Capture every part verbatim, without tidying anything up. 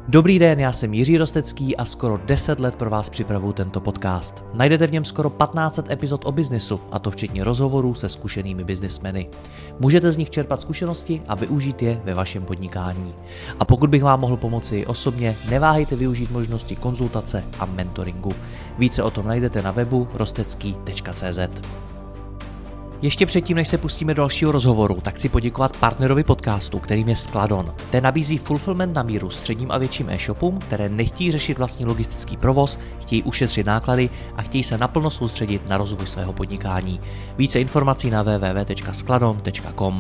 Dobrý den, já jsem Jiří Rostecký a skoro deset let pro vás připravuju tento podcast. Najdete v něm skoro patnáct set epizod o biznesu, a to včetně rozhovorů se zkušenými biznismeny. Můžete z nich čerpat zkušenosti a využít je ve vašem podnikání. A pokud bych vám mohl pomoci osobně, neváhejte využít možnosti konzultace a mentoringu. Více o tom najdete na webu rostecký tečka cé zet. Ještě předtím, než se pustíme do dalšího rozhovoru, tak chci poděkovat partnerovi podcastu, kterým je Skladon. Ten nabízí fulfillment na míru středním a větším e-shopům, které nechtějí řešit vlastní logistický provoz, chtějí ušetřit náklady a chtějí se naplno soustředit na rozvoj svého podnikání. Více informací na w w w tečka skladon tečka com.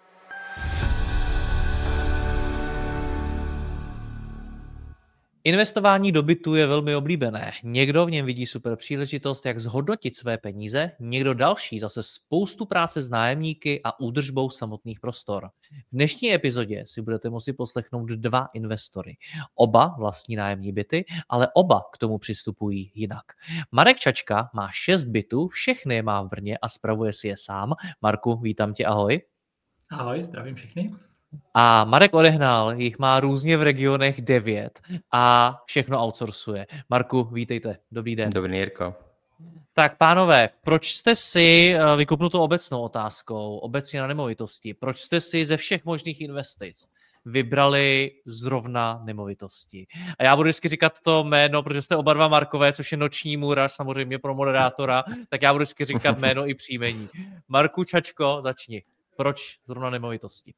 Investování do bytu je velmi oblíbené. Někdo v něm vidí super příležitost, jak zhodnotit své peníze, někdo další zase spoustu práce s nájemníky a údržbou samotných prostor. V dnešní epizodě si budete moci poslechnout dva investory. Oba vlastní nájemní byty, ale oba k tomu přistupují jinak. Marek Čačka má šest bytů, všechny je má v Brně a spravuje si je sám. Marku, vítám tě, ahoj. Ahoj, zdravím všechny. A Marek Odehnal jich má různě v regionech devět a všechno outsourcuje. Marku, vítejte. Dobrý den. Dobrý den, Jirko. Tak pánové, proč jste si, vykopnu to obecnou otázkou, obecně na nemovitosti, proč jste si ze všech možných investic vybrali zrovna nemovitosti? A já budu vždycky říkat to jméno, protože jste oba dva Markové, což je noční můra, samozřejmě pro moderátora, tak já budu vždycky říkat jméno i příjmení. Marku Čačko, začni. Proč zrovna nemovitosti?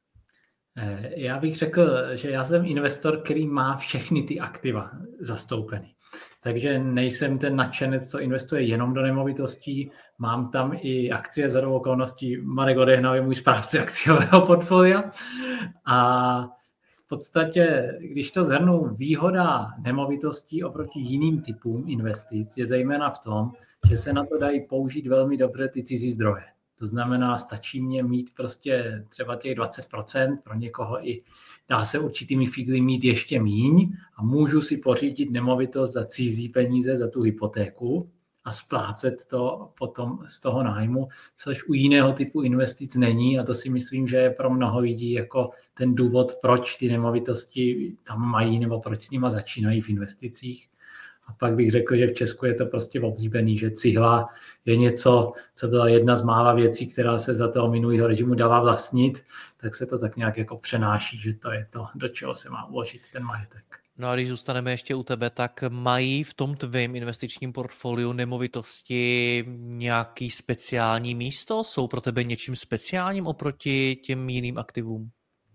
Já bych řekl, že já jsem investor, který má všechny ty aktiva zastoupeny. Takže nejsem ten nadšenec, co investuje jenom do nemovitostí. Mám tam i akcie za okolností. Marek Odehnal je můj správce akciového portfolia. A v podstatě, když to shrnu, výhoda nemovitostí oproti jiným typům investic je zejména v tom, že se na to dají použít velmi dobře ty cizí zdroje. To znamená, stačí mě mít prostě třeba těch dvacet procent, pro někoho i dá se určitými figly mít ještě míň a můžu si pořídit nemovitost za cizí peníze, za tu hypotéku a splácet to potom z toho nájmu, což u jiného typu investic není a to si myslím, že je pro mnoho lidí jako ten důvod, proč ty nemovitosti tam mají nebo proč s nima začínají v investicích. A pak bych řekl, že v Česku je to prostě oblíbený, že cihla je něco, co byla jedna z mála věcí, která se za toho minulého režimu dala vlastnit, tak se to tak nějak jako přenáší, že to je to, do čeho se má uložit ten majetek. No a když zůstaneme ještě u tebe, tak mají v tom tvém investičním portfoliu nemovitosti nějaký speciální místo? Jsou pro tebe něčím speciálním oproti těm jiným aktivům?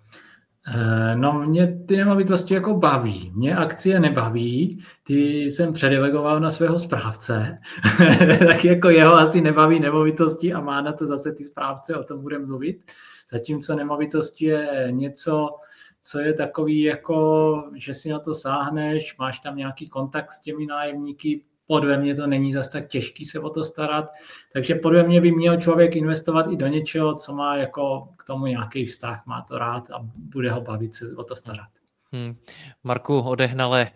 No mě ty nemovitosti jako baví. Mě akcie nebaví, ty jsem předelegoval na svého správce, tak jako jeho asi nebaví nemovitosti a má na to zase ty správce, o tom budeme mluvit. Zatímco nemovitosti je něco, co je takový jako, že si na to sáhneš, máš tam nějaký kontakt s těmi nájemníky, podle mě to není zas tak těžký se o to starat, takže podle mě by měl člověk investovat i do něčeho, co má jako k tomu nějaký vztah, má to rád a bude ho bavit se o to starat. Hmm. Marku Odehnale,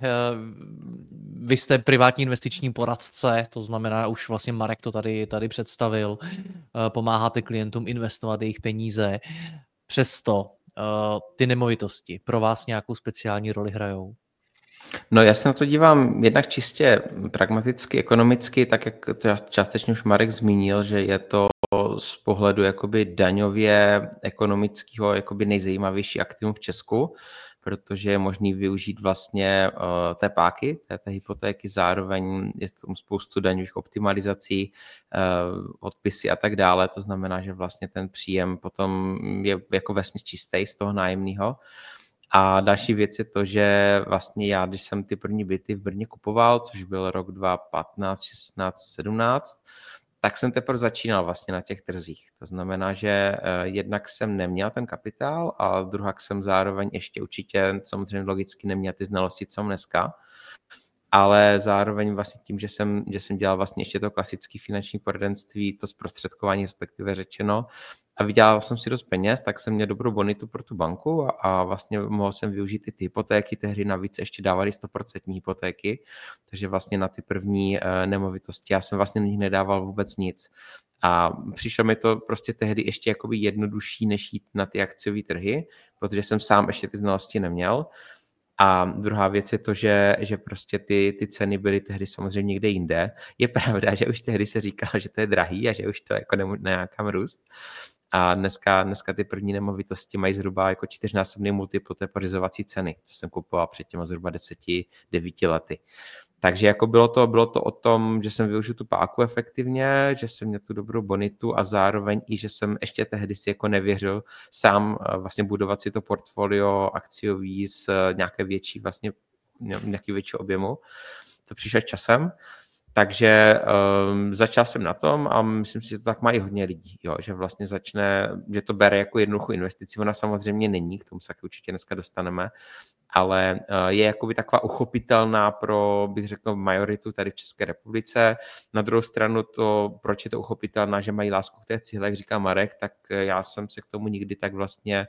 vy jste privátní investiční poradce, to znamená, už vlastně Marek to tady, tady představil, pomáháte klientům investovat jejich peníze, přesto ty nemovitosti pro vás nějakou speciální roli hrajou? No já se na to dívám jednak čistě pragmaticky, ekonomicky, tak jak to částečně už Marek zmínil, že je to z pohledu jakoby daňově ekonomického jakoby nejzajímavější aktivum v Česku, protože je možný využít vlastně uh, té páky, té, té hypotéky, zároveň je tam spoustu daňových optimalizací, uh, odpisy a tak dále, to znamená, že vlastně ten příjem potom je jako vesměs čistý z toho nájemného. A další věc je to, že vlastně já, když jsem ty první byty v Brně kupoval, což byl rok dva tisíce patnáct, šestnáct, sedmnáct, tak jsem teprve začínal vlastně na těch trzích. To znamená, že jednak jsem neměl ten kapitál a druhak jsem zároveň ještě určitě samozřejmě logicky neměl ty znalosti, co mám dneska. Ale zároveň vlastně tím, že jsem, že jsem dělal vlastně ještě to klasické finanční poradenství, to zprostředkování respektive řečeno, a vydělal jsem si dost peněz, tak jsem měl dobrou bonitu pro tu banku a, a vlastně mohl jsem využít i ty hypotéky, tehdy navíc ještě dávali sto procent hypotéky, takže vlastně na ty první uh, nemovitosti já jsem vlastně na nich nedával vůbec nic. A přišlo mi to prostě tehdy ještě jakoby jednodušší, než jít na ty akciové trhy, protože jsem sám ještě ty znalosti neměl. A druhá věc je to, že, že prostě ty, ty ceny byly tehdy samozřejmě někde jinde. Je pravda, že už tehdy se říkalo, že to je drahý a že už to jako nějakám růst. A dneska, dneska ty první nemovitosti mají zhruba jako čtyřnásobný multipl té pořizovací ceny, co jsem kupoval před těma zhruba deseti, devíti lety. Takže jako bylo to, bylo to o tom, že jsem využil tu páku efektivně, že jsem měl tu dobrou bonitu a zároveň i, že jsem ještě tehdy si jako nevěřil sám vlastně budovat si to portfolio akciový s nějaké větší vlastně nějaký větší objemu. To přišlo časem. Takže um, začal jsem na tom a myslím si, že to tak má i hodně lidí, jo, že vlastně začne, že to bere jako jednoduchou investici, ona samozřejmě není, k tomu se určitě dneska dostaneme, ale uh, je jakoby taková uchopitelná pro, bych řekl, majoritu tady v České republice. Na druhou stranu to, proč je to uchopitelná, že mají lásku k té cihle, jak říká Marek, tak já jsem se k tomu nikdy tak vlastně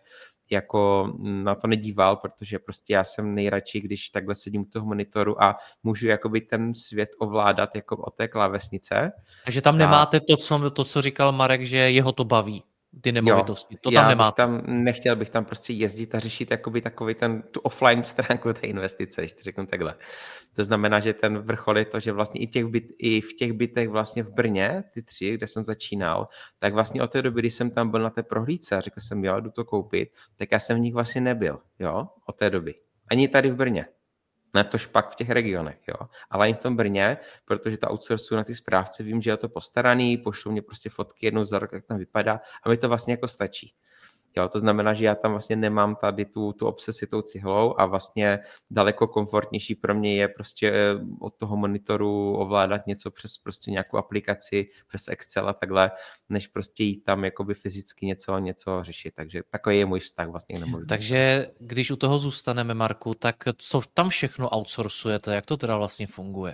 jako na to nedíval, protože prostě já jsem nejradši, když takhle sedím u toho monitoru a můžu jakoby ten svět ovládat jako od té klávesnice. Takže tam nemáte to, co, to, co říkal Marek, že jeho to baví, ty nemovitosti. To tam já nemáte. Tam, nechtěl bych tam prostě jezdit a řešit jakoby takový ten, tu offline stránku té investice, když to řeknu takhle. To znamená, že ten vrchol je to, že vlastně i, těch byt, i v těch bytech vlastně v Brně, ty tři, kde jsem začínal, tak vlastně od té doby, když jsem tam byl na té prohlídce a řekl jsem, jo, jdu to koupit, tak já jsem v nich vlastně nebyl, jo, od té doby. Ani tady v Brně. Na to špak v těch regionech, jo. Ale ani v tom Brně, protože to outsourcuju na ty správce, vím, že je to postaraný, pošlou mě prostě fotky jednou za rok, jak tam vypadá a mi to vlastně jako stačí. Jo, to znamená, že já tam vlastně nemám tady tu, tu obsesi tou cihlou a vlastně daleko komfortnější pro mě je prostě od toho monitoru ovládat něco přes prostě nějakou aplikaci, přes Excel a takhle, než prostě jít tam jakoby fyzicky něco, něco řešit. Takže takový je můj vztah vlastně k nemovitosti. Takže když u toho zůstaneme, Marku, tak co tam všechno outsourcujete? Jak to teda vlastně funguje?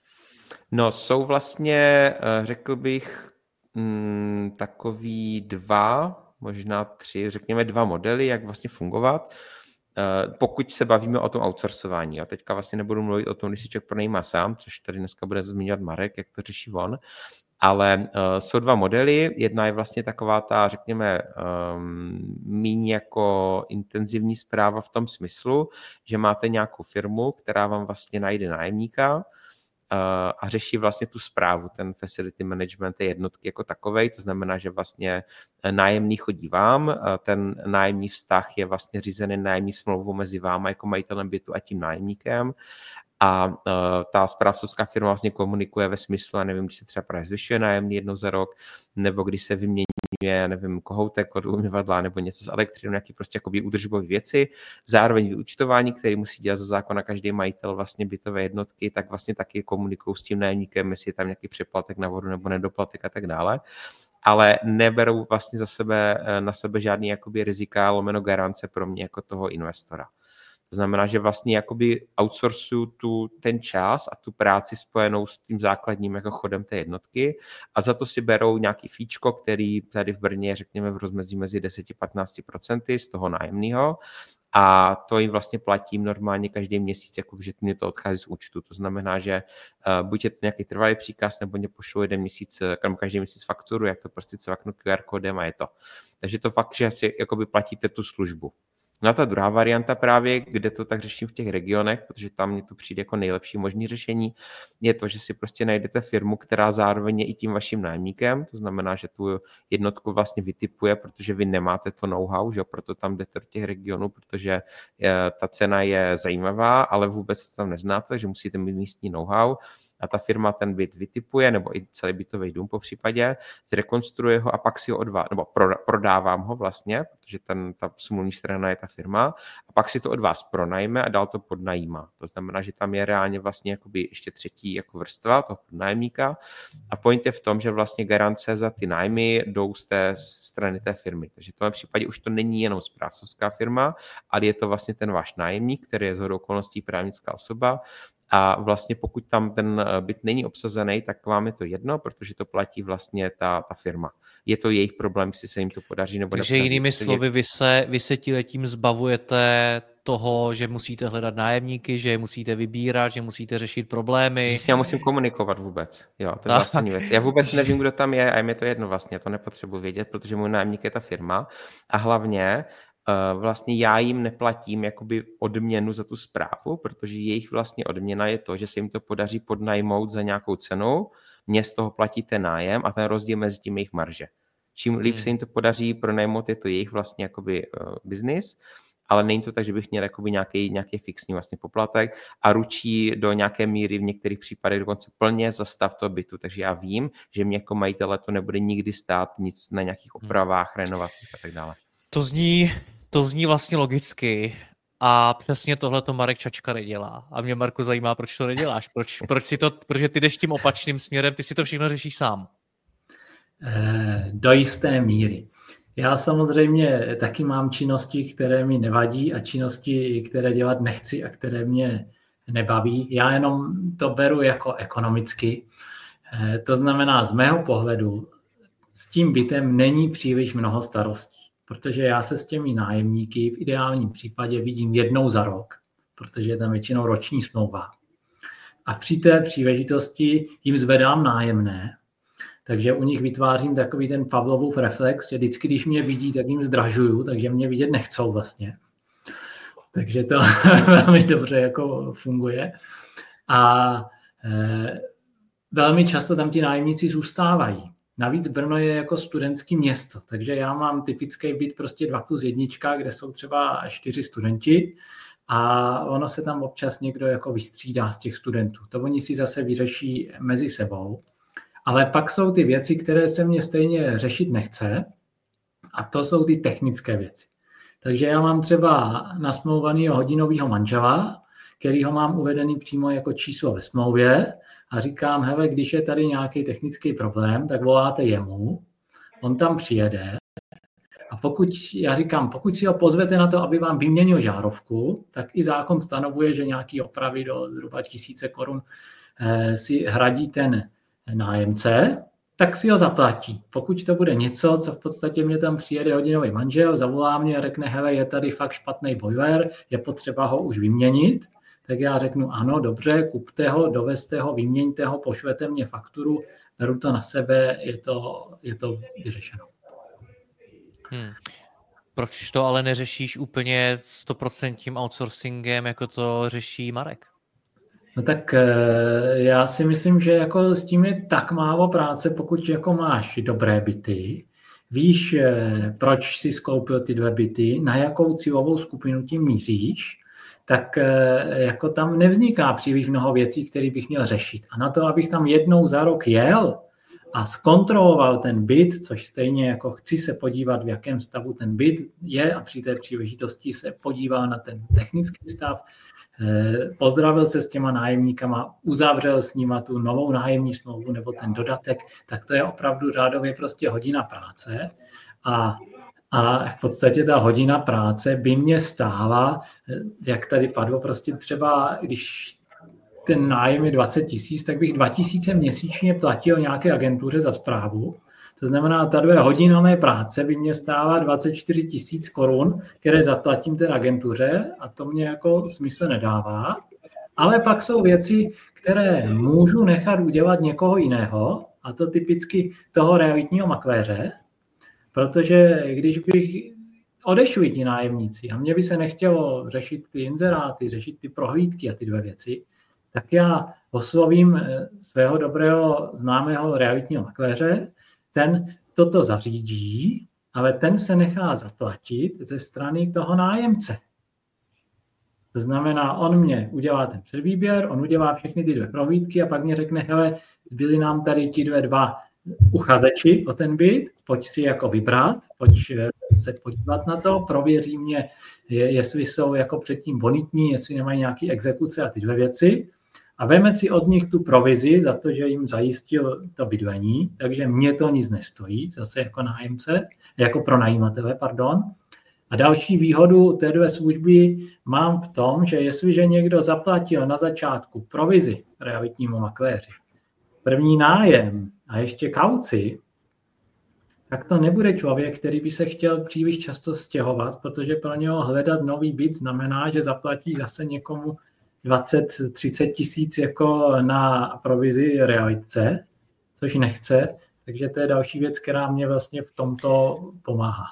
No, jsou vlastně, řekl bych, mm, takový dva, možná tři, řekněme dva modely, jak vlastně fungovat, pokud se bavíme o tom outsourcování. A teďka vlastně nebudu mluvit o tom, když si člověk pronajímá sám, což tady dneska bude zmiňovat Marek, jak to řeší on, ale uh, jsou dva modely. Jedna je vlastně taková ta, řekněme, um, míň jako intenzivní správa v tom smyslu, že máte nějakou firmu, která vám vlastně najde nájemníka, a řeší vlastně tu správu, ten facility management té jednotky jako takovej, to znamená, že vlastně nájemný chodí vám, ten nájemní vztah je vlastně řízený nájemní smlouvou mezi váma jako majitelem bytu a tím nájemníkem a uh, ta správcovská firma vlastně komunikuje ve smyslu, nevím, když se třeba právě zvyšuje nájemný jednou za rok, nebo když se vyměňuje, nevím, kohoutek od umyvadla, nebo něco z elektřiny, nějaké prostě jakoby údržbové věci, zároveň vyúčtování, který musí dělat za zákona každý majitel vlastně bytové jednotky, tak vlastně taky komunikují s tím nájemníkem, jestli je tam nějaký přeplatek na vodu nebo nedoplatek a tak dále. Ale neberou vlastně za sebe, na sebe žádný jakoby rizika, lomeno garance pro mě jako toho investora. To znamená, že vlastně jakoby outsourcuju tu, ten čas a tu práci spojenou s tím základním jako chodem té jednotky a za to si berou nějaký fíčko, který tady v Brně řekněme v rozmezí mezi deset až patnáct procent z toho nájemného a to jim vlastně platím normálně každý měsíc, jako že mě to odchází z účtu. To znamená, že uh, buď je to nějaký trvalý příkaz, nebo mě pošlou jeden měsíc, každý měsíc fakturu, jak to prostě cvaknu Q R kódem a je to. Takže to fakt, že si jakoby platíte tu službu. No a ta druhá varianta právě, kde to tak řeším v těch regionech, protože tam mně to přijde jako nejlepší možný řešení, je to, že si prostě najdete firmu, která zároveň je i tím vaším nájemníkem, to znamená, že tu jednotku vlastně vytipuje, protože vy nemáte to know-how, že proto tam jdete do těch regionů, protože je, ta cena je zajímavá, ale vůbec to tam neznáte, že musíte mít místní know-how. A ta firma ten byt vytipuje, nebo i celý bytový dům po případě, zrekonstruuje ho a pak si ho odvá, nebo prodávám ho vlastně, protože ten, ta smluvní strana je ta firma, a pak si to od vás pronajme a dál to podnajímá. To znamená, že tam je reálně vlastně jakoby ještě třetí jako vrstva toho podnájemníka a point je v tom, že vlastně garance za ty nájmy jdou z té strany té firmy. Takže v tom případě už to není jenom správcovská firma, ale je to vlastně ten váš nájemník, který je shodou okolností právnická osoba. A vlastně pokud tam ten byt není obsazený, tak vám je to jedno, protože to platí vlastně ta, ta firma. Je to jejich problém, jestli se jim to podaří nebo Takže jinými slovy, vy se, vy se tímhletím zbavujete toho, že musíte hledat nájemníky, že je musíte vybírat, že musíte řešit problémy. Že s ním musím komunikovat vůbec. Jo, to je zásadní věc. Já vůbec nevím, kdo tam je a je mi to jedno vlastně, to nepotřebuji vědět, protože můj nájemník je ta firma a hlavně vlastně já jim neplatím jakoby odměnu za tu správu, protože jejich vlastně odměna je to, že se jim to podaří podnajmout za nějakou cenu, mě z toho platíte nájem a ten rozdíl mezi tím jejich marže. Čím líp hmm. se jim to podaří pronajmout, je to jejich vlastně jakoby uh, business, ale není to tak, že bych měl jakoby nějaký, nějaký fixní vlastně poplatek a ručí do nějaké míry v některých případech dokonce plně za stav toho bytu, takže já vím, že mě jako majitele to nebude nikdy stát nic na nějakých opravách, hmm. renovacích a tak dále. To zní, to zní vlastně logicky a přesně tohle to Marek Čačka nedělá. A mě, Marku, zajímá, proč to neděláš. Proč, proč si to, protože ty jdeš tím opačným směrem, ty si to všechno řešíš sám. Eh, do jisté míry. Já samozřejmě taky mám činnosti, které mi nevadí a činnosti, které dělat nechci a které mě nebaví. Já jenom to beru jako ekonomicky. Eh, to znamená, z mého pohledu s tím bytem není příliš mnoho starostí, protože já se s těmi nájemníky v ideálním případě vidím jednou za rok, protože je tam většinou roční smlouva. A při té příležitosti jim zvedám nájemné, takže u nich vytvářím takový ten Pavlovův reflex, že vždycky, když mě vidí, tak jim zdražuju, takže mě vidět nechcou vlastně. Takže to velmi dobře jako funguje. A e, velmi často tam ti nájemníci zůstávají. Navíc Brno je jako studentský město, takže já mám typický byt prostě dva plus jednička, kde jsou třeba čtyři studenti a ono se tam občas někdo jako vystřídá z těch studentů. To oni si zase vyřeší mezi sebou. Ale pak jsou ty věci, které se mě stejně řešit nechce a to jsou ty technické věci. Takže já mám třeba nasmlouvanýho hodinového manžela, který ho mám uvedený přímo jako číslo ve smlouvě a říkám, hele, když je tady nějaký technický problém, tak voláte jemu, on tam přijede a pokud, já říkám, pokud si ho pozvete na to, aby vám vyměnil žárovku, tak i zákon stanovuje, že nějaký opravy do zhruba tisíce korun eh, si hradí ten nájemce, tak si ho zaplatí. Pokud to bude něco, co v podstatě mě tam přijede hodinový manžel, zavolá mě a řekne, hele, je tady fakt špatný boiler, je potřeba ho už vyměnit, tak já řeknu, ano, dobře, kupte ho, dovezte ho, vyměňte ho, pošlete mě fakturu, beru to na sebe, je to, je to vyřešeno. Hmm. Proč to ale neřešíš úplně sto procent tím outsourcingem, jako to řeší Marek? No tak já si myslím, že jako s tím je tak málo práce, pokud jako máš dobré byty, víš, proč jsi skoupil ty dvě byty, na jakou cílovou skupinu tím míříš, tak jako tam nevzniká příliš mnoho věcí, které bych měl řešit. A na to, abych tam jednou za rok jel a zkontroloval ten byt, což stejně jako chci se podívat, v jakém stavu ten byt je a při té příležitosti se podíval na ten technický stav, pozdravil se s těma nájemníkama, uzavřel s nima tu novou nájemní smlouvu nebo ten dodatek, tak to je opravdu řádově prostě hodina práce a, a v podstatě ta hodina práce by mě stála, jak tady padlo, prostě třeba, když ten nájem je dvacet tisíc, tak bych dva tisíce měsíčně platil nějaké agentuře za správu. To znamená, ta dvě hodina mé práce by mě stála dvacet čtyři tisíc korun, které zaplatím té agentuře a to mě jako smysl nedává. Ale pak jsou věci, které můžu nechat udělat někoho jiného, a to typicky toho realitního makléře, protože když bych odešli ti nájemníci a mě by se nechtělo řešit ty inzeráty, řešit ty prohlídky a ty dvě věci, tak já oslovím svého dobrého známého realitního makléře, ten toto zařídí, ale ten se nechá zaplatit ze strany toho nájemce. To znamená, on mě udělá ten předvýběr, on udělá všechny ty dvě prohlídky a pak mě řekne, hele, byli nám tady ti dvě dva uchazeči o ten byt, pojď si jako vybrat, pojď se podívat na to, prověří mě, jestli jsou jako předtím bonitní, jestli nemají nějaké exekuce a ty dvě věci. A veme si od nich tu provizi za to, že jim zajistil to bydlení, takže mě to nic nestojí, zase jako nájemce, jako pronajímatele, pardon. A další výhodu této služby mám v tom, že jestliže někdo zaplatil na začátku provizi realitnímu makléři, první nájem a ještě kauci, tak to nebude člověk, který by se chtěl příliš často stěhovat, protože pro něho hledat nový byt znamená, že zaplatí zase někomu dvacet třicet tisíc jako na provizi realitce, což nechce, takže to je další věc, která mě vlastně v tomto pomáhá.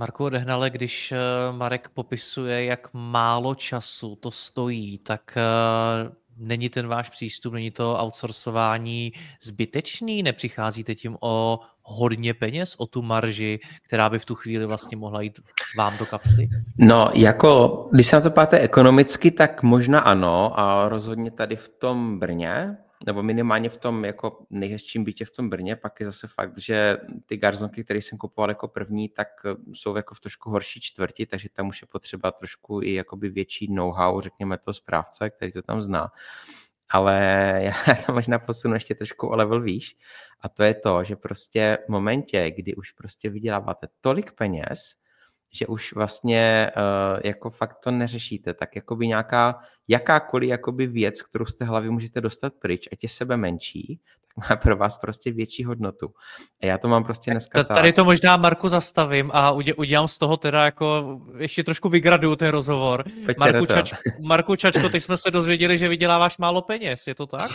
Marku Odehnale, když Marek popisuje, jak málo času to stojí, tak není ten váš přístup, není to outsourcování zbytečný? Nepřicházíte tím o hodně peněz, o tu marži, která by v tu chvíli vlastně mohla jít vám do kapsy? No, jako, když se na to páte ekonomicky, tak možná ano, a rozhodně tady v tom Brně, nebo minimálně v tom jako nejhezčím bytě v tom Brně, pak je zase fakt, že ty garzonky, které jsem kupoval jako první, tak jsou jako v trošku horší čtvrti, takže tam už je potřeba trošku i jakoby větší know-how, řekněme to správce, který to tam zná. Ale já tam možná posunu ještě trošku o level výš, a to je to, že prostě v momentě, kdy už prostě vyděláváte tolik peněz, že už vlastně uh, jako fakt to neřešíte, tak jakoby nějaká, jakákoliv jakoby věc, kterou z té hlavy můžete dostat pryč, ať je sebe menší, tak má pro vás prostě větší hodnotu. A já to mám prostě dneska tak. Tady to možná, Marku, zastavím a udělám z toho teda jako, ještě trošku vygraduju ten rozhovor. Marku, Čač, Marku Čačko, teď jsme se dozvěděli, že vyděláváš málo peněz, je to tak?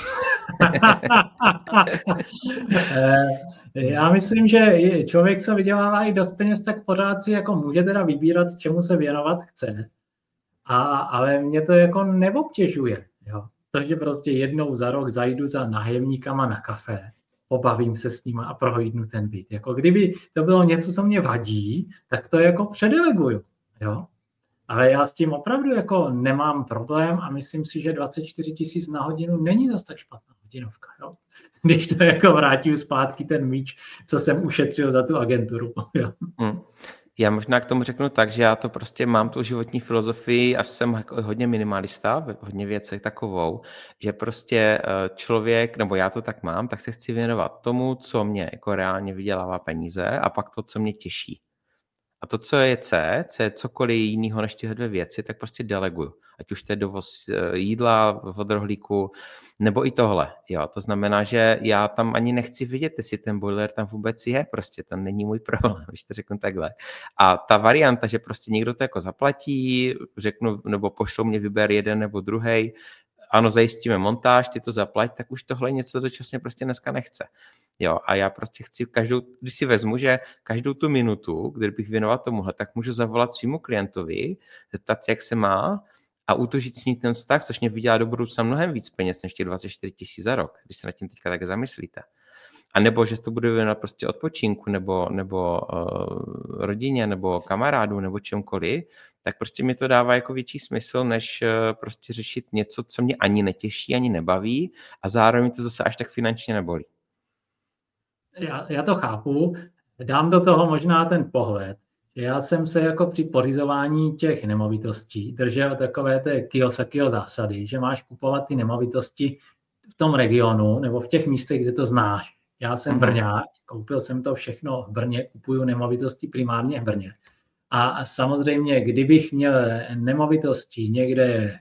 Já myslím, že člověk, co vydělává i dost peněz, tak pořád si jako může teda vybírat, čemu se věnovat chce. A, ale mě to jako neobtěžuje. Jo. Takže prostě jednou za rok zajdu za nájemníkama na kafe, pobavím se s nima a prohlídnu ten byt. Jako kdyby to bylo něco, co mě vadí, tak to jako předeleguju. Jo. Ale já s tím opravdu jako nemám problém a myslím si, že dvacet čtyři tisíc na hodinu není zase tak špatná hodinovka. Jo? Když to jako vrátím zpátky ten míč, co jsem ušetřil za tu agenturu. Jo? Hmm. Já možná k tomu řeknu tak, že já to prostě mám tu životní filozofii a jsem hodně minimalista v hodně věcech takovou, že prostě člověk, nebo já to tak mám, tak se chci věnovat tomu, co mě jako reálně vydělává peníze a pak to, co mě těší. A to, co je C, co je cokoliv jiného než tyhle dvě věci, tak prostě deleguju. Ať už to je dovoz jídla v rohlíku, nebo i tohle. Jo, to znamená, že já tam ani nechci vidět, jestli ten boiler tam vůbec je, prostě to není můj problém, když to řeknu takhle. A ta varianta, že prostě někdo to jako zaplatí, řeknu, nebo pošlou mě vyber jeden nebo druhej, ano, zajistíme montáž, ty to zaplať, tak už tohle něco dočasně prostě dneska nechce. Jo, a já prostě chci každou, když si vezmu, že každou tu minutu, kdybych věnoval tomuhle, tak můžu zavolat svýmu klientovi, zeptat se, jak se má a utužit s ním ten vztah, což mě vydělá do budoucna mnohem víc peněz než těch dvacet čtyři tisíc za rok, když se nad tím teďka tak zamyslíte. A nebo, že to budu věnovat prostě odpočinku, nebo, nebo uh, rodině, nebo kamarádu, nebo čemkoliv, tak prostě mi to dává jako větší smysl, než uh, prostě řešit něco, co mě ani netěší, ani nebaví a zároveň to zase až tak finančně nebolí. Já, já to chápu, dám do toho možná ten pohled. Já jsem se jako při pořizování těch nemovitostí držel takové té Kiyosakiho zásady, že máš kupovat ty nemovitosti v tom regionu nebo v těch místech, kde to znáš. Já jsem Brňák, koupil jsem to všechno v Brně, kupuju nemovitosti primárně v Brně. A samozřejmě, kdybych měl nemovitosti někde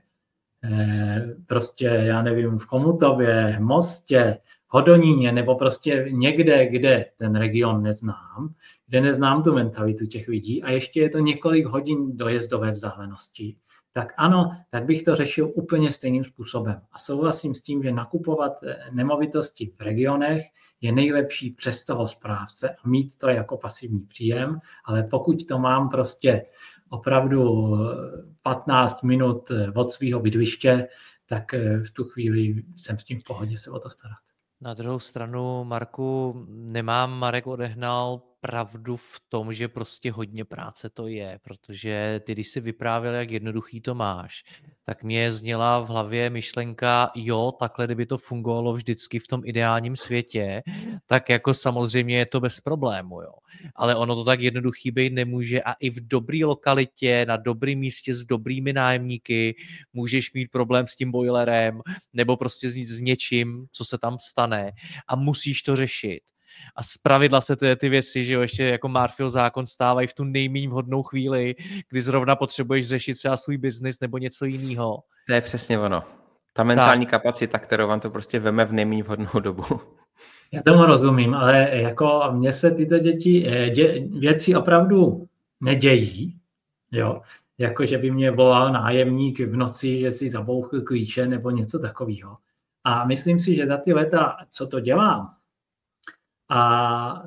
eh, prostě, já nevím, v Chomutově, Mostě, Hodoníně, nebo prostě někde, kde ten region neznám, kde neznám tu mentalitu těch lidí a ještě je to několik hodin dojezdové vzdálenosti, tak ano, tak bych to řešil úplně stejným způsobem. A souhlasím s tím, že nakupovat nemovitosti v regionech je nejlepší přes toho správce a mít to jako pasivní příjem, ale pokud to mám prostě opravdu patnáct minut od svého bydliště, tak v tu chvíli jsem s tím v pohodě se o to starat. Na druhou stranu, Marku, nemám Marek Odehnal pravdu v tom, že prostě hodně práce to je, protože ty, když jsi vyprávěl, jak jednoduchý to máš, tak mě zněla v hlavě myšlenka, jo, takhle, kdyby to fungovalo vždycky v tom ideálním světě, tak jako samozřejmě je to bez problému, jo. Ale ono to tak jednoduchý být nemůže a i v dobré lokalitě, na dobrém místě s dobrými nájemníky můžeš mít problém s tím boilerem nebo prostě s, s něčím, co se tam stane a musíš to řešit. A zpravidla se ty, ty věci, že jo, ještě jako Murphyho zákon stávají v tu nejméně vhodnou chvíli, kdy zrovna potřebuješ řešit třeba svůj biznis nebo něco jiného. To je přesně ono. Ta mentální tak. kapacita, kterou vám to prostě veme v nejméně vhodnou dobu. Já tomu rozumím, ale jako mně se tyto děti, dě, věci opravdu nedějí, jo. Jako, že by mě volal nájemník v noci, že si zabouchl klíče nebo něco takového. A myslím si, že za ty leta, co to dělám, a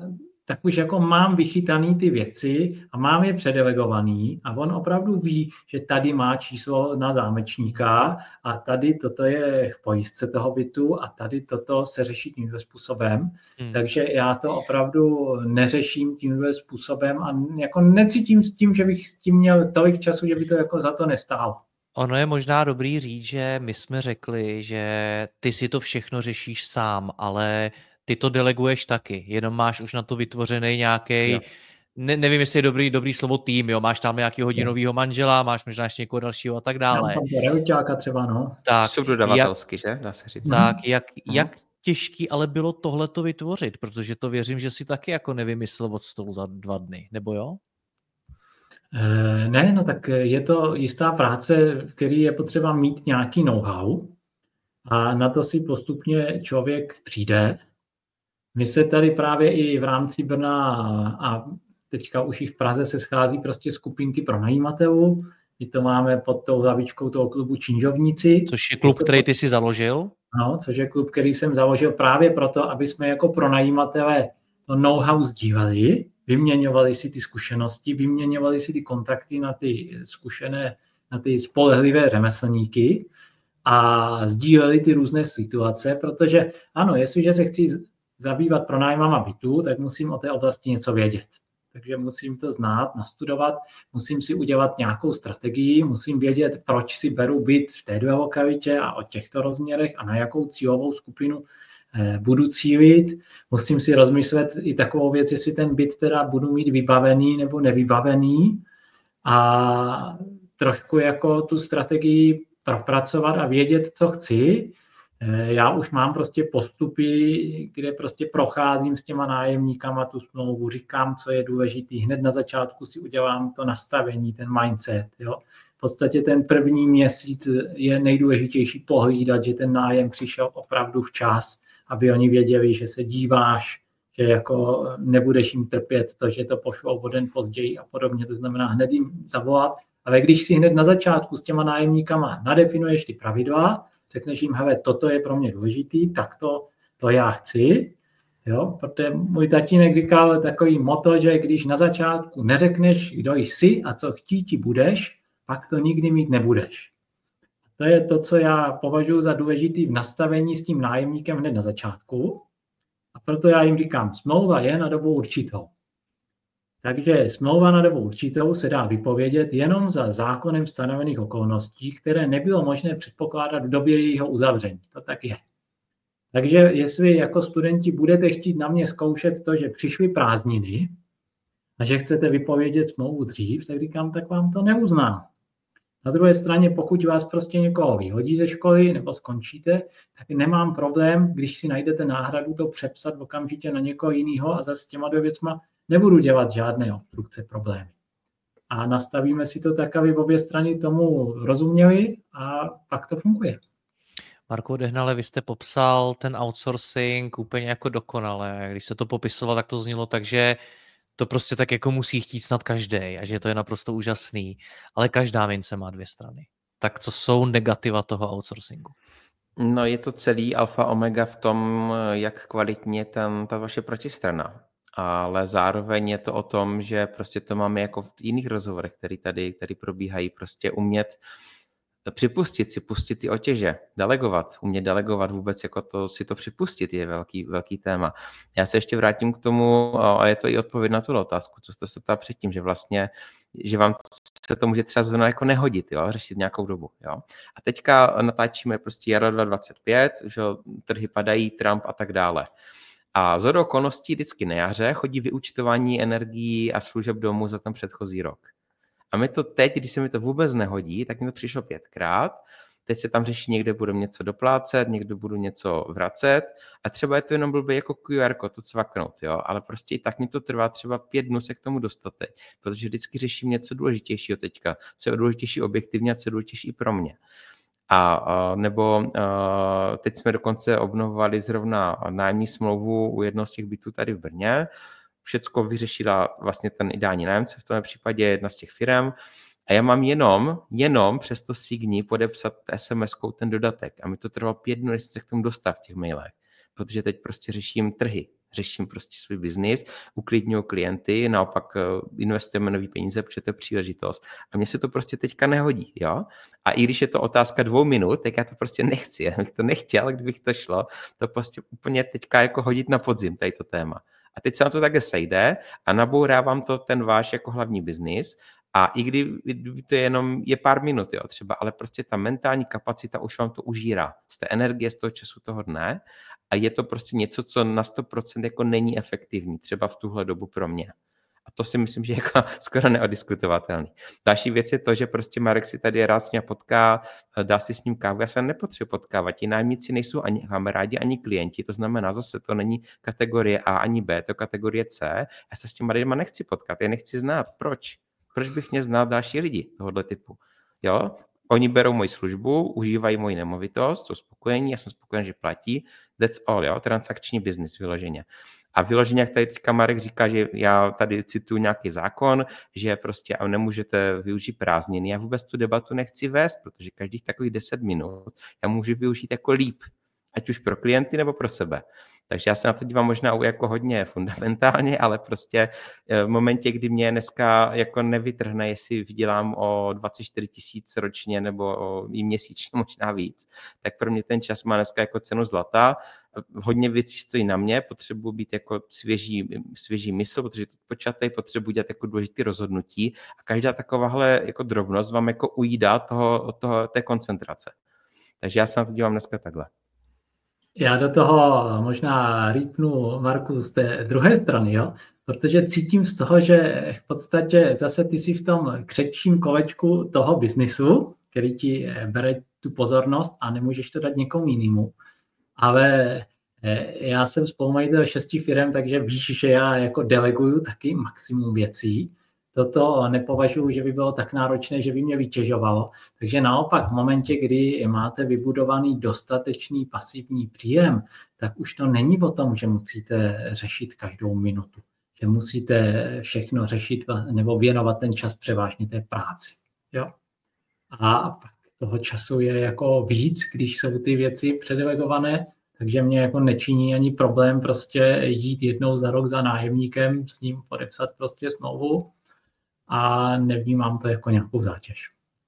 tak už jako mám vychytaný ty věci a mám je předelegovaný a on opravdu ví, že tady má číslo na zámečníka a tady toto je v pojistce toho bytu a tady toto se řeší tímhle způsobem. Hmm. Takže já to opravdu neřeším tímhle způsobem a jako necítím s tím, že bych s tím měl tolik času, že by to jako za to nestálo. Ono je možná dobrý říct, že my jsme řekli, že ty si to všechno řešíš sám, ale ty to deleguješ taky, jenom máš už na to vytvořený nějaký, ne, nevím, jestli je dobrý, dobrý slovo tým, jo, máš tam nějakého hodinového manžela, máš možná ještě někoho dalšího a tak dále. Tam to reviťáka třeba, no. Tak, subdodavatelsky, že? Dá se říct. Tak, jak, jak těžký ale bylo tohleto vytvořit, protože to věřím, že si taky jako nevymyslel od stolu za dva dny, nebo jo? Ne, no tak je to jistá práce, v který je potřeba mít nějaký know-how a na to si postupně člověk přijde. My se tady právě i v rámci Brna a teďka už i v Praze se schází prostě skupinky pronajímatelů. My to máme pod tou hlavičkou toho klubu Činžovníci. Což je klub, který ty si založil? No, což je klub, který jsem založil právě proto, aby jsme jako pronajímatelé to know-how sdíleli, vyměňovali si ty zkušenosti, vyměňovali si ty kontakty na ty zkušené, na ty spolehlivé řemeslníky a sdíleli ty různé situace, protože ano, jestliže se chci zabývat pronájmama bytů, tak musím o té oblasti něco vědět. Takže musím to znát, nastudovat, musím si udělat nějakou strategii, musím vědět, proč si beru byt v této lokalitě a o těchto rozměrech a na jakou cílovou skupinu eh, budu cílit. Musím si rozmyslet i takovou věc, jestli ten byt teda budu mít vybavený nebo nevybavený a trošku jako tu strategii propracovat a vědět, co chci. Já už mám prostě postupy, kde prostě procházím s těma nájemníkama tu smlouvu, říkám, co je důležitý. Hned na začátku si udělám to nastavení, ten mindset. Jo. V podstatě ten první měsíc je nejdůležitější pohlídat, že ten nájem přišel opravdu včas, aby oni věděli, že se díváš, že jako nebudeš jim trpět to, že to pošlo o den později a podobně. To znamená hned jim zavolat. Ale když si hned na začátku s těma nájemníkama nadefinuješ ty pravidla, řekneš jim, hele, toto je pro mě důležitý, tak to, to já chci. Jo? Protože můj tatínek říkal takový motto, že když na začátku neřekneš, kdo jsi a co chtít budeš, pak to nikdy mít nebudeš. To je to, co já považuji za důležitý v nastavení s tím nájemníkem hned na začátku. A proto já jim říkám, smlouva je na dobu určitou. Takže smlouva na dobu určitou se dá vypovědět jenom za zákonem stanovených okolností, které nebylo možné předpokládat v době jejího uzavření. To tak je. Takže jestli jako studenti budete chtít na mě zkoušet to, že přišly prázdniny a že chcete vypovědět smlouvu dřív, tak říkám, tak vám to neuznám. Na druhé straně, pokud vás prostě někoho vyhodí ze školy nebo skončíte, tak nemám problém, když si najdete náhradu, to přepsat okamžitě na někoho jiného a zase s těma dvě věcma nebudu dělat žádné obstrukce, problémy. A nastavíme si to tak, aby obě strany tomu rozuměly a pak to funguje. Marko Odehnale, vy jste popsal ten outsourcing úplně jako dokonale. Když se to popisoval, tak to znělo tak, že to prostě tak jako musí chtít snad každý a že to je naprosto úžasný. Ale každá mince má dvě strany. Tak co jsou negativa toho outsourcingu? No je to celý alfa omega v tom, jak kvalitně tam ta vaše protistrana. Ale zároveň je to o tom, že prostě to máme jako v jiných rozhovorech, které tady, tady probíhají, prostě umět připustit si, pustit ty otěže, delegovat, umět delegovat vůbec, jako to si to připustit je velký, velký téma. Já se ještě vrátím k tomu, a je to i odpověď na tu otázku, co jste se ptal předtím, že vlastně, že vám se to může třeba zrovna jako nehodit, jo, řešit nějakou dobu, jo. A teďka natáčíme prostě jaro dva tisíce dvacet pět, že trhy padají, Trump a tak dále. A shodou okolností vždycky na jaře chodí vyúčtování energií a služeb domů za ten předchozí rok. A my to teď, když se mi to vůbec nehodí, tak mi to přišlo pětkrát. Teď se tam řeší, někde budu něco doplácet, někde budu něco vracet a třeba je to jenom blbý jako Q R kód, to cvaknout, jo, ale prostě i tak mi to trvá třeba pět dnů se k tomu dostat, protože vždycky řeším něco důležitějšího teďka, co je důležitější objektivně a co je důležitější i pro mě. A nebo teď jsme dokonce obnovovali zrovna nájemní smlouvu u jednoho z těch bytů tady v Brně. Všecko vyřešila vlastně ten ideální nájemce, v tom případě jedna z těch firem. A já mám jenom, jenom přes to Signi podepsat es em eskou ten dodatek. A mi to trvalo pět dnů, než jsem se k tomu dostal v těch mailech. Protože teď prostě řeším trhy. řeším prostě svůj biznis, uklidňuji klienty, naopak investujeme nový peníze, protože to je příležitost. A mně se to prostě teďka nehodí, jo? A i když je to otázka dvou minut, tak já to prostě nechci, já bych to nechtěl, kdybych to šlo, to prostě úplně teďka jako hodit na podzim, tady to téma. A teď se na to takhle sejde a nabourávám to ten váš jako hlavní biznis. A i kdyby to jenom je pár minut, jo, třeba, ale prostě ta mentální kapacita už vám to užírá z té energie, z toho času toho dne a je to prostě něco, co na sto procent jako není efektivní, třeba v tuhle dobu pro mě. A to si myslím, že je jako skoro neodiskutovatelný. Další věc je to, že prostě Marek si tady rád s ním potká, dá si s ním kávu, já se nepotřebuji potkávat. Ti nájemníci nejsou ani kamarádi, ani klienti, to znamená zase to není kategorie A ani B, to je kategorie C. Já se s těma lidma nechci potkat, já nechci znát. Proč? Proč bych měl znát další lidi tohoto typu? Jo? Oni berou moji službu, užívají moji nemovitost, jsou spokojení, já jsem spokojený, že platí. That's all, jo? Transakční business vyloženě. A vyloženě, jak tady teďka Marek říká, že já tady cituju nějaký zákon, že prostě nemůžete využít prázdniny. Já vůbec tu debatu nechci vést, protože každých takových deset minut já můžu využít jako líp, ať už pro klienty nebo pro sebe. Takže já se na to dívám možná jako hodně fundamentálně, ale prostě v momentě, kdy mě dneska jako nevytrhne, jestli vydělám o dvacet čtyři tisíc ročně nebo i měsíčně možná víc, tak pro mě ten čas má dneska jako cenu zlata. Hodně věcí stojí na mě, potřebuji být jako svěží, svěží mysl, protože to počatej, potřebuji dělat jako důležité rozhodnutí a každá takováhle jako drobnost vám jako ujídá toho, toho, té koncentrace. Takže já se na to dívám dneska takhle. Já do toho možná rýpnu, Marku, z té druhé strany, jo? Protože cítím z toho, že v podstatě zase ty jsi v tom křečím kolečku toho biznisu, který ti bere tu pozornost a nemůžeš to dát někomu jinému. Ale já jsem spolumajitel šesti firem, takže víš, že já jako deleguju taky maximum věcí. Toto nepovažuji, že by bylo tak náročné, že by mě vytěžovalo. Takže naopak v momentě, kdy máte vybudovaný dostatečný pasivní příjem, tak už to není o tom, že musíte řešit každou minutu. Že musíte všechno řešit nebo věnovat ten čas převážně té práci. Jo? A pak toho času je jako víc, když jsou ty věci předelegované, takže mě jako nečiní ani problém prostě jít jednou za rok za nájemníkem, s ním podepsat prostě smlouvu a nevnímám to jako nějakou zátěž.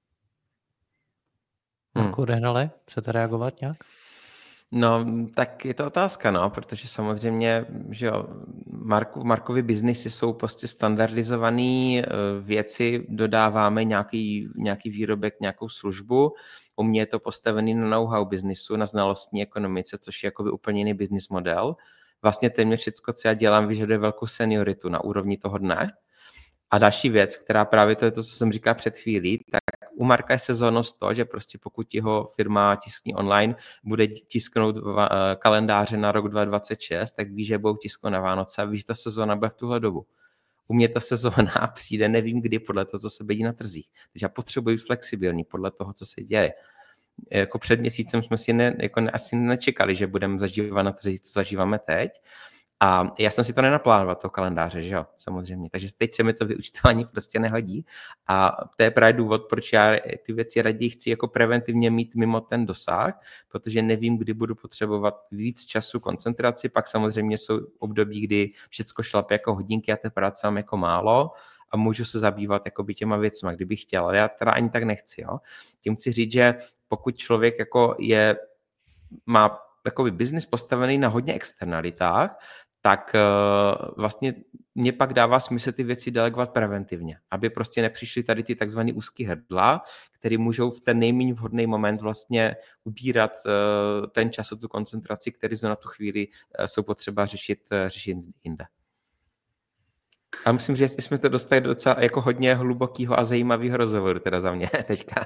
Marku, hmm. Odehnale, chcete reagovat nějak? No, tak je to otázka, no, protože samozřejmě, že jo, Marku, Markovi biznisy jsou prostě standardizované věci, dodáváme nějaký, nějaký výrobek, nějakou službu. U mě je to postavený na know-how biznisu, na znalostní ekonomice, což je jakoby úplně jiný business model. Vlastně téměř všechno, co já dělám, vyžaduje velkou senioritu na úrovni toho dne. A další věc, která právě to je to, co jsem říkal před chvílí, tak u Marka je sezónnost to, že prostě pokud jeho firma tiskní online bude tisknout kalendáře na rok dva tisíce dvacet šest, tak ví, že budou tisknout na Vánoce a ví, že ta sezóna bude v tuhle dobu. U mě ta sezóna přijde, nevím kdy, podle toho, co se bedí na trzích. Takže já potřebuji být flexibilní podle toho, co se děje. Jako před měsícem jsme si ne, jako asi nečekali, že budeme zažívat na trzích, co zažíváme teď. A já jsem si to nenaplánoval, toho kalendáře, že jo, samozřejmě. Takže teď se mi to vyúčtování prostě nehodí. A to je právě důvod, proč já ty věci raději chci jako preventivně mít mimo ten dosah, protože nevím, kdy budu potřebovat víc času, koncentraci. Pak samozřejmě jsou období, kdy všecko šlape jako hodinky a té práce mám jako málo a můžu se zabývat jakoby těma věcma, kdybych chtěl. Ale já teda ani tak nechci, jo. Tím chci říct, že pokud člověk jako je, má jakoby biznis postavený na hodně externalitách, tak vlastně mě pak dává smysl ty věci delegovat preventivně, aby prostě nepřišly tady ty takzvaný úzký hrdla, který můžou v ten nejméně vhodný moment vlastně ubírat ten čas a tu koncentraci, který na tu chvíli jsou potřeba řešit, řešit jinde. A musím říct, že jsme to dostali docela jako hodně hlubokého a zajímavého rozhovoru teda za mě teďka.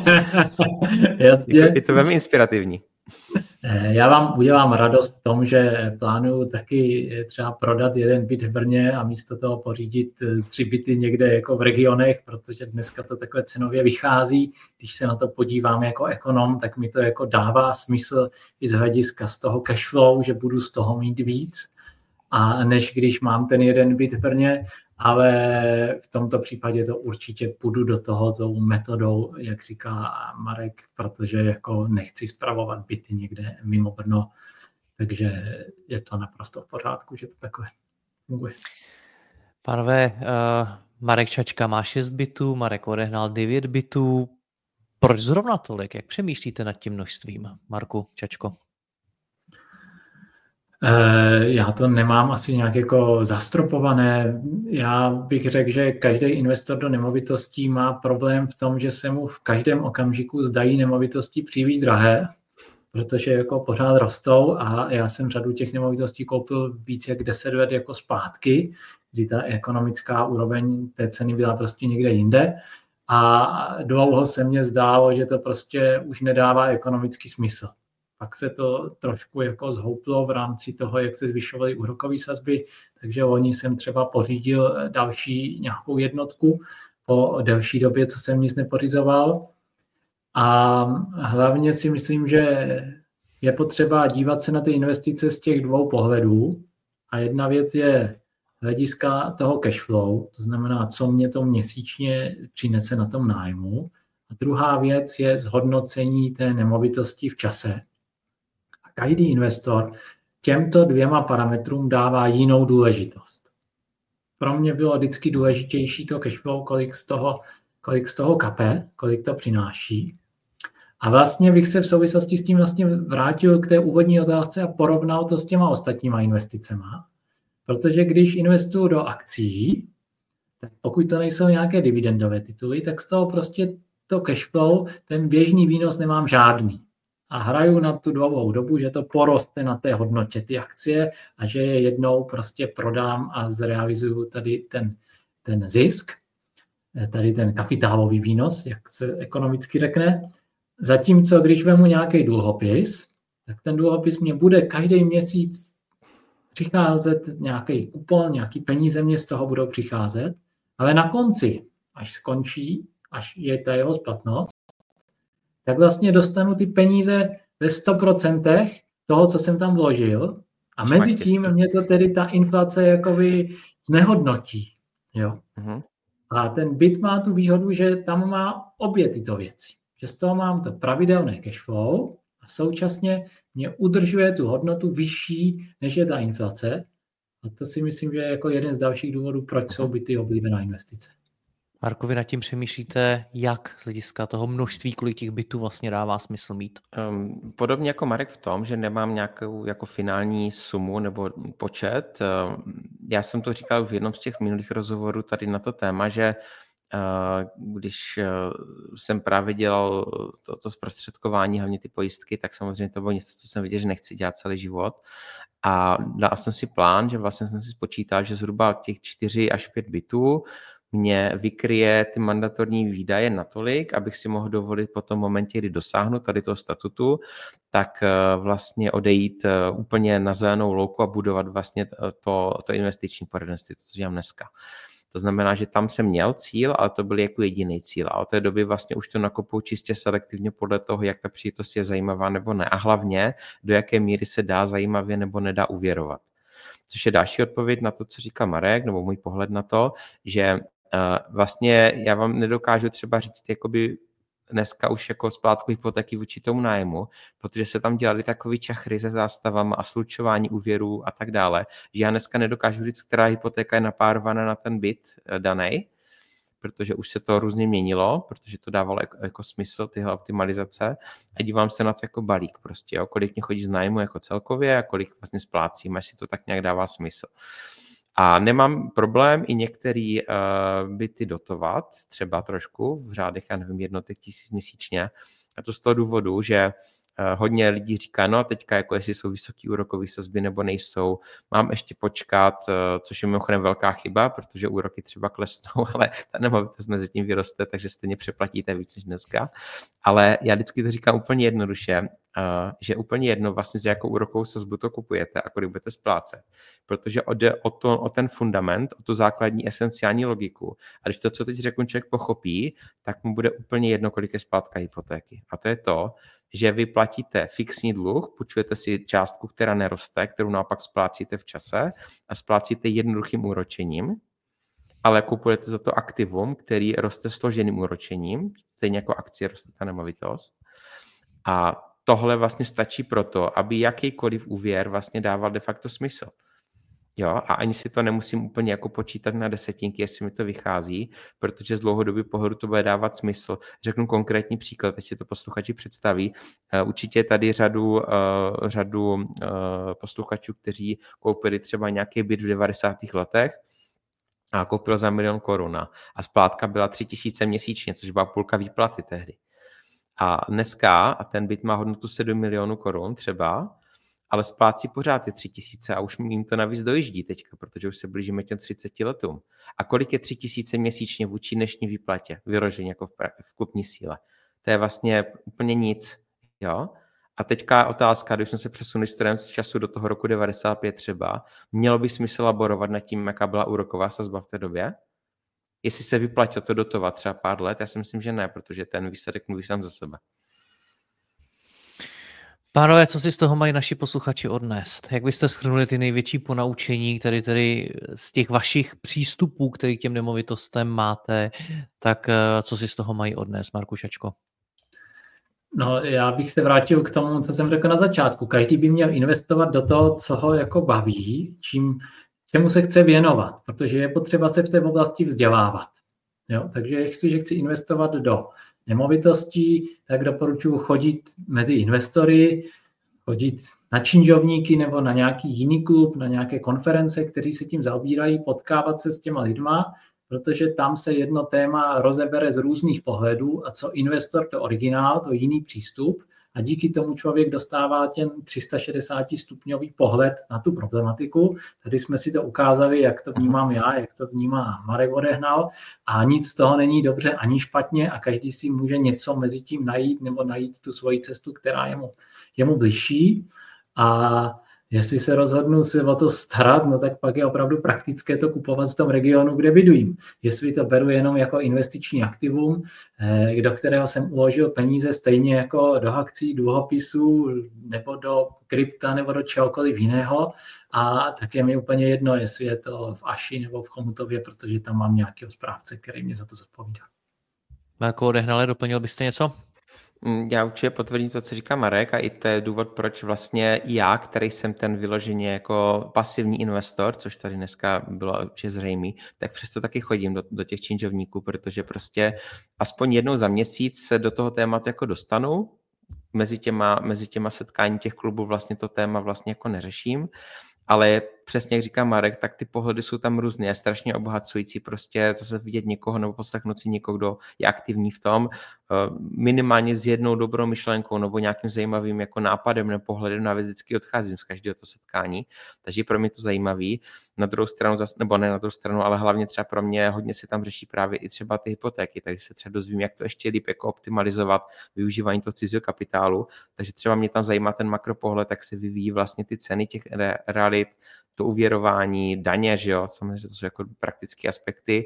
Je to velmi inspirativní. Já vám udělám radost v tom, že plánuju taky třeba prodat jeden byt v Brně a místo toho pořídit tři byty někde jako v regionech, protože dneska to takové cenově vychází. Když se na to podívám jako ekonom, tak mi to jako dává smysl i z hlediska z toho cashflow, že budu z toho mít víc, a než když mám ten jeden byt v Brně, ale v tomto případě to určitě půjdu do toho tou metodou, jak říká Marek, protože jako nechci spravovat byty někde mimo Brno. Takže je to naprosto v pořádku, že to takhle funguje. Pánové, uh, Marek Čačka má šest bitů, Marek odehnal devět bitů. Proč zrovna tolik? Jak přemýšlíte nad tím množstvím, Marku Čačko? Já to nemám asi nějak jako zastropované. Já bych řekl, že každý investor do nemovitostí má problém v tom, že se mu v každém okamžiku zdají nemovitosti příliš drahé, protože jako pořád rostou a já jsem řadu těch nemovitostí koupil víc jak deset let jako zpátky, kdy ta ekonomická úroveň té ceny byla prostě někde jinde a dlouho se mně zdálo, že to prostě už nedává ekonomický smysl. Pak se to trošku jako zhouplo v rámci toho, jak se zvyšovaly úrokové sazby, takže loni jsem třeba pořídil další nějakou jednotku po delší době, co jsem nic nepořizoval. A hlavně si myslím, že je potřeba dívat se na ty investice z těch dvou pohledů. A jedna věc je hlediska toho cash flow, to znamená, co mě to měsíčně přinese na tom nájmu. A druhá věc je zhodnocení té nemovitosti v čase. Každý investor těmto dvěma parametrům dává jinou důležitost. Pro mě bylo vždycky důležitější to cash flow, kolik z toho, kolik z toho kape, kolik to přináší. A vlastně bych se v souvislosti s tím vlastně vrátil k té úvodní otázce a porovnal to s těma ostatníma investicema. Protože když investuju do akcií, tak pokud to nejsou nějaké dividendové tituly, tak z toho prostě to cash flow, ten běžný výnos nemám žádný. A hraju na tu dlouhou dobu, že to poroste na té hodnotě ty akcie a že je jednou prostě prodám a zrealizuju tady ten, ten zisk, tady ten kapitálový výnos, jak se ekonomicky řekne. Zatímco když vemu nějaký dluhopis, tak ten dluhopis mě bude každý měsíc přicházet nějaký kupon, nějaký peníze mě z toho budou přicházet, ale na konci, až skončí, až je ta jeho splatnost, tak vlastně dostanu ty peníze ve sto procent toho, co jsem tam vložil a mezi tím mě to tedy ta inflace jakoby znehodnotí. Jo? Uh-huh. A ten byt má tu výhodu, že tam má obě tyto věci. Že z toho mám to pravidelné cash flow a současně mě udržuje tu hodnotu vyšší, než je ta inflace. A to si myslím, že je jako jeden z dalších důvodů, proč jsou byty oblíbená investice. Marko, vy nad tím přemýšlíte, jak z hlediska toho množství, kolik těch bytů vlastně dává smysl mít? Um, podobně jako Marek v tom, že nemám nějakou jako finální sumu nebo počet. Um, já jsem to říkal v jednom z těch minulých rozhovorů tady na to téma, že uh, když uh, jsem právě dělal to, to zprostředkování, hlavně ty pojistky, tak samozřejmě to bylo něco, co jsem viděl, že nechci dělat celý život. A dal jsem si plán, že vlastně jsem si spočítal, že zhruba těch čtyři až pět bytů mě vykryje ty mandatorní výdaje natolik, abych si mohl dovolit po tom momentě, kdy dosáhnu tady toho statutu, tak vlastně odejít úplně na zelenou louku a budovat vlastně to, to investiční poradenství, to, co dělám dneska. To znamená, že tam jsem měl cíl, ale to byl jako jediný cíl. A od té doby vlastně už to nakopou čistě selektivně podle toho, jak ta příležitost je zajímavá nebo ne. A hlavně, do jaké míry se dá zajímavě nebo nedá uvěrovat. Což je další odpověď na to, co říká Marek, nebo můj pohled na to, že Uh, vlastně já vám nedokážu třeba říct, jakoby dneska už jako splátku hypotéky vůči tomu nájmu, protože se tam dělaly takový čachry se zástavama a slučování úvěrů a tak dále, že já dneska nedokážu říct, která hypotéka je napárovaná na ten byt danej, protože už se to různě měnilo, protože to dávalo jako, jako smysl, tyhle optimalizace a dívám se na to jako balík prostě, jo, kolik mě chodí z nájmu jako celkově a kolik vlastně splácím, až si to tak nějak dává smysl. A nemám problém i některé uh, byty dotovat, třeba trošku, v řádech, já nevím, jednotek tisíc měsíčně. A to z toho důvodu, že uh, hodně lidí říká, no a teďka, jako jestli jsou vysoký úrokový sazby nebo nejsou, mám ještě počkat, uh, což je mimochodem velká chyba, protože úroky třeba klesnou, ale ta nemovitost mezi tím vyroste, takže stejně přeplatíte víc než dneska. Ale já vždycky to říkám úplně jednoduše, uh, že úplně jedno vlastně s jakou úrokovou sazbu to kupujete a kolik budete splácet. Protože jde o, to, o ten fundament, o tu základní esenciální logiku. A když to, co teď řeknu, člověk pochopí, tak mu bude úplně jedno, kolik je splátka hypotéky. A to je to, že vy platíte fixní dluh, půjčujete si částku, která neroste, kterou naopak splácíte v čase a splácíte jednoduchým úročením, ale kupujete za to aktivum, který roste složeným úročením, stejně jako akcie roste ta nemovitost. A tohle vlastně stačí proto, aby jakýkoliv úvěr vlastně dával de facto smysl. Jo, a ani si to nemusím úplně jako počítat na desetinky, jestli mi to vychází, protože z dlouhodobého pohledu to bude dávat smysl. Řeknu konkrétní příklad, teď si to posluchači představí. Určitě je tady řadu, řadu posluchačů, kteří koupili třeba nějaký byt v devadesátých letech a koupil za milion korun a splátka byla tři tisíce měsíčně, což byla půlka výplaty tehdy. A dneska a ten byt má hodnotu sedm milionů korun třeba, ale splácí pořád ty tři tisíce a už jim to navíc dojíždí teďka, protože už se blížíme těm třiceti letům. A kolik je tři tisíce měsíčně vůči dnešní výplatě, vyloženě jako v, v kupní síle? To je vlastně úplně nic. Jo? A teďka otázka, když jsme se přesunuli strojem z času do toho roku devadesát pět třeba, mělo by smysl laborovat nad tím, jaká byla úroková sazba v té době? Jestli se vyplatilo to dotovat třeba pár let, já si myslím, že ne, protože ten výsledek mluví sám za sebe. Pánové, co si z toho mají naši posluchači odnést? Jak byste shrnuli ty největší ponaučení, které tedy z těch vašich přístupů, který k těm nemovitostem máte, tak co si z toho mají odnést, Marku Šačko? No, já bych se vrátil k tomu, co jsem řekl na začátku. Každý by měl investovat do toho, co ho jako baví, čím, čemu se chce věnovat, protože je potřeba se v té oblasti vzdělávat. Jo? Takže jestliže chci investovat do nemovitostí, tak doporučuji chodit mezi investory, chodit na činžovníky nebo na nějaký jiný klub, na nějaké konference, kteří se tím zaobírají, potkávat se s těma lidma, protože tam se jedno téma rozebere z různých pohledů a co investor, to originál, to jiný přístup a díky tomu člověk dostává ten tři sta šedesát stupňový pohled na tu problematiku. Tady jsme si to ukázali, jak to vnímám já, jak to vnímá Marek Odehnal a nic z toho není dobře ani špatně a každý si může něco mezi tím najít nebo najít tu svoji cestu, která je mu, je mu bližší a jestli se rozhodnu se o to starat, no tak pak je opravdu praktické to kupovat v tom regionu, kde bydlím. Jestli to beru jenom jako investiční aktivum, do kterého jsem uložil peníze stejně jako do akcí, dluhopisů, nebo do krypta, nebo do čehokoliv jiného, a tak je mi úplně jedno, jestli je to v Aši nebo v Chomutově, protože tam mám nějakého správce, který mě za to zodpovídá. Marko Odehnale, doplnil byste něco? Já určitě potvrdím to, co říká Marek a i to je důvod, proč vlastně já, který jsem ten vyloženě jako pasivní investor, což tady dneska bylo určitě zřejmý, tak přesto taky chodím do, do těch činžovníků, protože prostě aspoň jednou za měsíc se do toho tématu jako dostanu, mezi těma, mezi těma setkání těch klubů vlastně to téma vlastně jako neřeším, ale přesně jak říká Marek, tak ty pohledy jsou tam různé, je strašně obohacující prostě zase vidět někoho nebo poslechnout si někoho, kdo je aktivní v tom, minimálně s jednou dobrou myšlenkou nebo nějakým zajímavým jako nápadem nebo pohledem na věc vždycky odcházím z každého to setkání, takže pro mě to zajímavý. Na druhou stranu, nebo ne na druhou stranu, ale hlavně třeba pro mě hodně se tam řeší právě i třeba ty hypotéky, takže se třeba dozvím, jak to ještě líp jako optimalizovat využívání toho cizího kapitálu, takže třeba mě tam zajímá ten makropohled, jak se vyvíjí vlastně ty ceny těch realit, to uvěrování, daně, že jo, samozřejmě to jsou jako praktické aspekty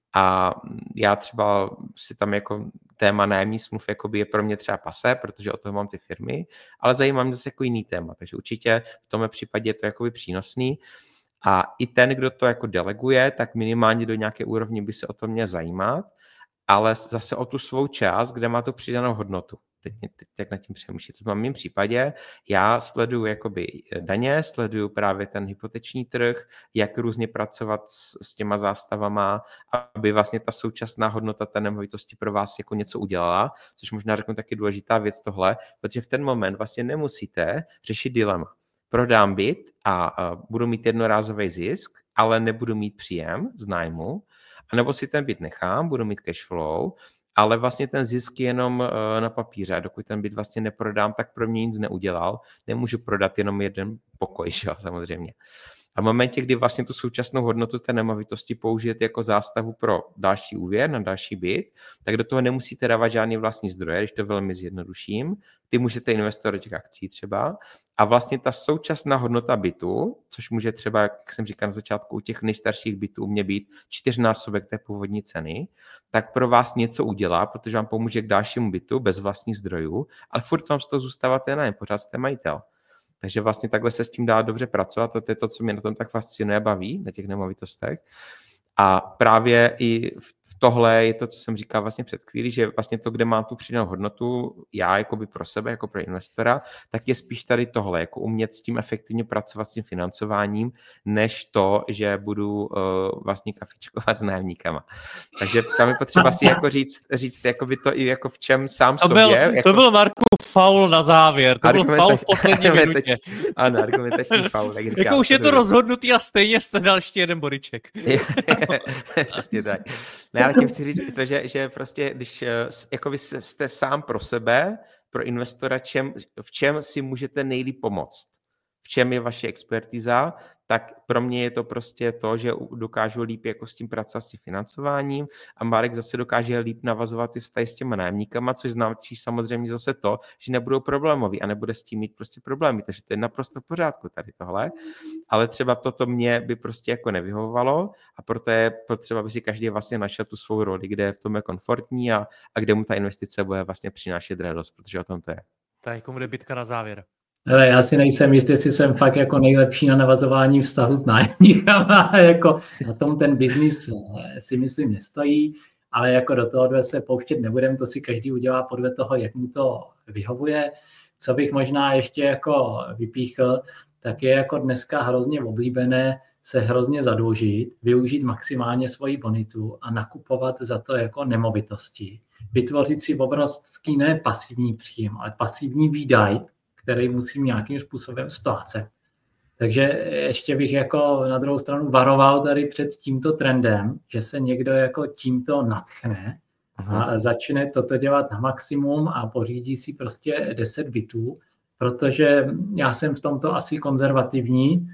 a já třeba si tam jako téma nájemní smluv jakoby je pro mě třeba pasé, protože od toho mám ty firmy, ale zajímá mě zase jako jiný téma, takže určitě v tomhle případě je to jakoby přínosný a i ten, kdo to jako deleguje, tak minimálně do nějaké úrovně by se o to měl zajímat, ale zase o tu svou část, kde má tu přidanou hodnotu. Teď, teď jak nad tím přemýšlím. V mém případě já sleduju jakoby daně, sleduju právě ten hypoteční trh, jak různě pracovat s, s těma zástavama, aby vlastně ta současná hodnota té nemovitosti pro vás jako něco udělala, což možná řeknu taky důležitá věc tohle, protože v ten moment vlastně nemusíte řešit dilema. Prodám byt a, a budu mít jednorázový zisk, ale nebudu mít příjem z nájmu, anebo si ten byt nechám, budu mít cash flow, ale vlastně ten zisk je jenom na papíře. Dokud ten byt vlastně neprodám, tak pro mě nic neudělal. Nemůžu prodat jenom jeden pokoj, že jo, samozřejmě. A v momentě, kdy vlastně tu současnou hodnotu té nemovitosti použijete jako zástavu pro další úvěr na další byt, tak do toho nemusíte dávat žádný vlastní zdroje, když to velmi zjednoduším. Ty můžete investovat do těch akcí třeba. A vlastně ta současná hodnota bytu, což může třeba, jak jsem říkal na začátku, u těch nejstarších bytů u mě být čtyřnásobek té původní ceny, tak pro vás něco udělá, protože vám pomůže k dalšímu bytu bez vlastních zdrojů, ale furt vám z toho zůstává ten nájem, pořád jste majitel. Takže vlastně takhle se s tím dá dobře pracovat a to je to, co mě na tom tak fascinuje, baví, na těch nemovitostech. A právě i v tohle je to, co jsem říkal vlastně před chvílí, že vlastně to, kde mám tu přidanou hodnotu, já jakoby pro sebe, jako pro investora, tak je spíš tady tohle, jako umět s tím efektivně pracovat s tím financováním, než to, že budu uh, vlastně kafičkovat s nájemníkama. Takže tam je potřeba si jako říct, říct jakoby to i jako v čem sám to sobě. Byl, jako... To byl Marku faul na závěr, to byl faul v poslední minutě. Ano, argumentační faul. Tak říkám, jako už je to rozhodnutý a stejně jste dal ještě jeden bodyček. Přesně tak. Ne, ale tím chci říct to, že, že prostě, když jako vy jste sám pro sebe, pro investora, čem, v čem si můžete nejlíp pomoct, v čem je vaše expertíza, tak pro mě je to prostě to, že dokážu líp jako s tím pracovat s tím financováním a Marek zase dokáže líp navazovat ty vztahy s těma nájemníkama, což značí samozřejmě zase to, že nebudou problémoví a nebude s tím mít prostě problémy, takže to je naprosto v pořádku tady tohle, ale třeba toto mě by prostě jako nevyhovovalo a proto je potřeba, aby si každý vlastně našel tu svou roli, kde je v tom je komfortní a, a kde mu ta investice bude vlastně přinášet radost, protože o tom to je. Tak komu jde bitka na závěr? Ale já si nejsem jistý, jestli jsem fakt jako nejlepší na navazování vztahu s nájemníkama, jako na tom ten biznis si myslím nestojí, ale jako do toho se pouštět nebudem, to si každý udělá podle toho, jak mu to vyhovuje. Co bych možná ještě jako vypíchl, tak je jako dneska hrozně oblíbené se hrozně zadlužit, využít maximálně svoji bonitu a nakupovat za to jako nemovitosti. Vytvořit si obrovský ne pasivní příjem, ale pasivní výdaj, který musím nějakým způsobem splácet. Takže ještě bych jako na druhou stranu varoval tady před tímto trendem, že se někdo jako tímto nadchne Aha. a začne toto dělat na maximum a pořídí si prostě deset bytů, protože já jsem v tomto asi konzervativní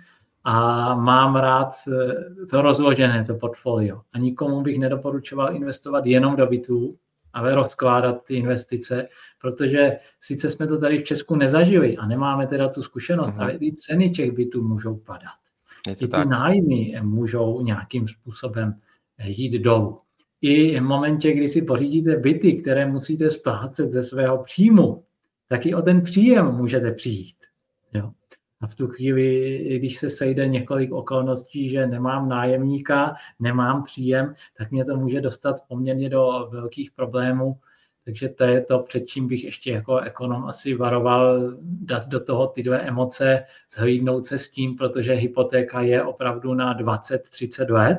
a mám rád to rozložené, to portfolio. A nikomu bych nedoporučoval investovat jenom do bytů, ale rozkládat ty investice, protože sice jsme to tady v Česku nezažili a nemáme teda tu zkušenost, uh-huh. ale i ceny těch bytů můžou padat. I ty tak. nájmy můžou nějakým způsobem jít dolů. I v momentě, kdy si pořídíte byty, které musíte splácet ze svého příjmu, tak i o ten příjem můžete přijít. Jo. A v tu chvíli, když se sejde několik okolností, že nemám nájemníka, nemám příjem, tak mě to může dostat poměrně do velkých problémů. Takže to je to, před čím bych ještě jako ekonom asi varoval, dát do toho ty dvě emoce, zhlídnout se s tím, protože hypotéka je opravdu na dvacet třicet let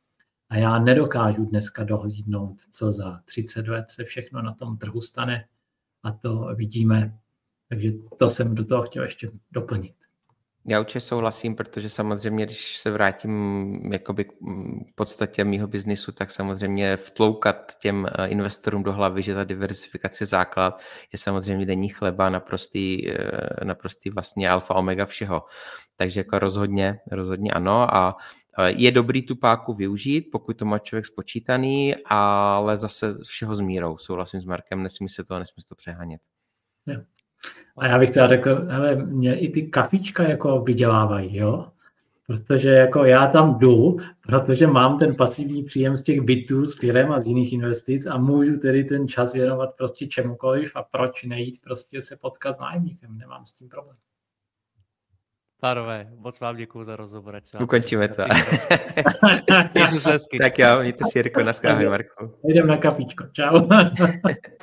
a já nedokážu dneska dohlídnout, co za třicet let se všechno na tom trhu stane a to vidíme. Takže to jsem do toho chtěl ještě doplnit. Já určitě souhlasím, protože samozřejmě, když se vrátím jakoby k podstatě mýho biznisu, tak samozřejmě vtloukat těm investorům do hlavy, že ta diversifikace základ je samozřejmě denní chleba, naprostý, naprostý vlastně alfa omega všeho. Takže jako rozhodně, rozhodně ano a je dobrý tu páku využít, pokud to má člověk spočítaný, ale zase všeho s mírou. Souhlasím s Markem, nesmí se to, nesmí se to přehánět. Yeah. A já bych teda řekl, hele, mě i ty kafička jako vydělávají, jo? Protože jako já tam jdu, protože mám ten pasivní příjem z těch bytů, z firem a z jiných investic a můžu tedy ten čas věnovat prostě čemukoliv a proč nejít prostě se potkat s nájemníkem, nemám s tím problém. Pánové, moc vám děkuju za rozhovor. Ukončíme to. Mějte se hezky. Tak jo, mějte si, Jirko, naschledanou, Marku. Jdem na kafičko, čau.